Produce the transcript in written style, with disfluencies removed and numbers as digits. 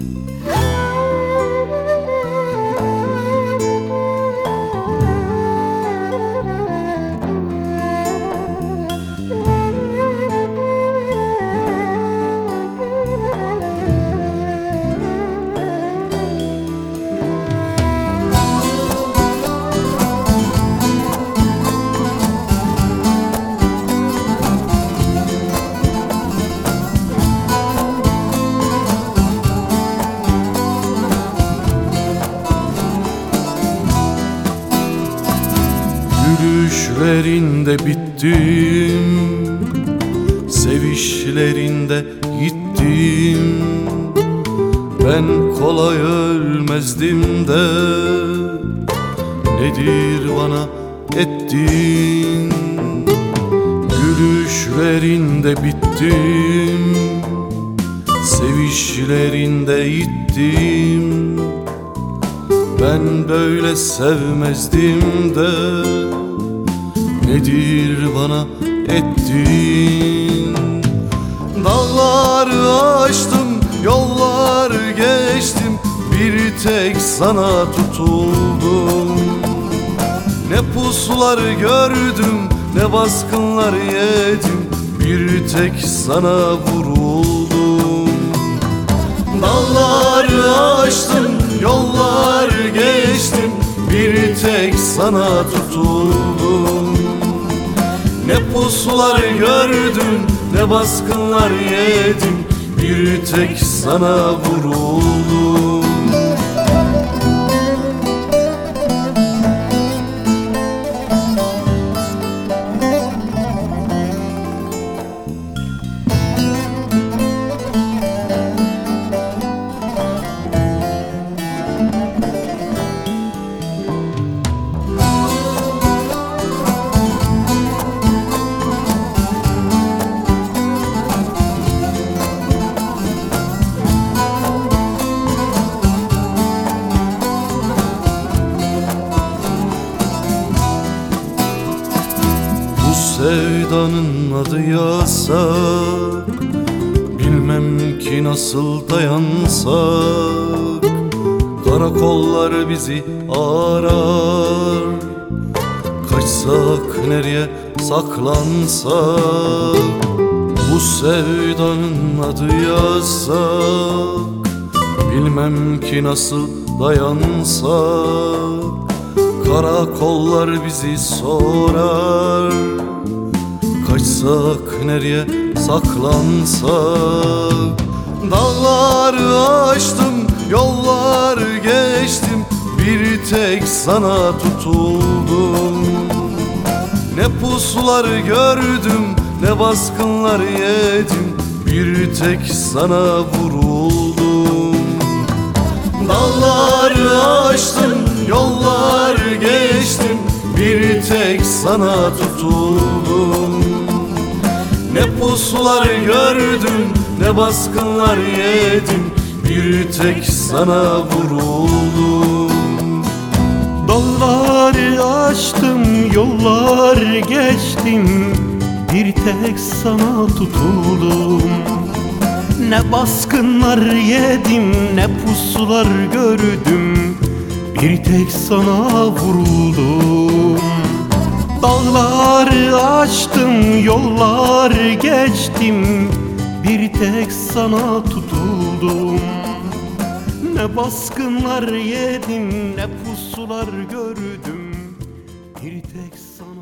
Gülüşlerinde bittim, sevişlerinde gittim. Ben kolay ölmezdim de nedir bana ettin? Gülüşlerinde bittim, sevişlerinde gittim. Ben böyle sevmezdim de nedir bana ettin? Dağları aştım, yollar geçtim, bir tek sana tutuldum. Ne pusular gördüm, ne baskınlar yedim, bir tek sana vuruldum. Dağları aştım, yollar geçtim, bir tek sana tutuldum. Ne pusular gördüm, ne baskınlar yedim, bir tek sana vuruldum. Sevdanın adı yasak, bilmem ki nasıl dayansak. Karakollar bizi arar, kaçsak nereye saklansak. Bu sevdanın adı yasak, bilmem ki nasıl dayansak. Karakollar bizi sorar, kaçsak nereye saklansak. Dağları aştım, yollar geçtim, bir tek sana tutuldum. Ne pusular gördüm, ne baskınlar yedim, bir tek sana vuruldum. Dağları aştım, yollar geçtim, bir tek sana tutuldum. Ne pusular gördüm, ne baskınlar yedim, bir tek sana vuruldum. Dağları aştım, yollar geçtim, bir tek sana tutuldum. Ne baskınlar yedim, ne pusular gördüm, bir tek sana vuruldum. Dağları aştım, yollar geçtim, bir tek sana tutuldum. Ne baskınlar yedim, ne pusular gördüm, bir tek sana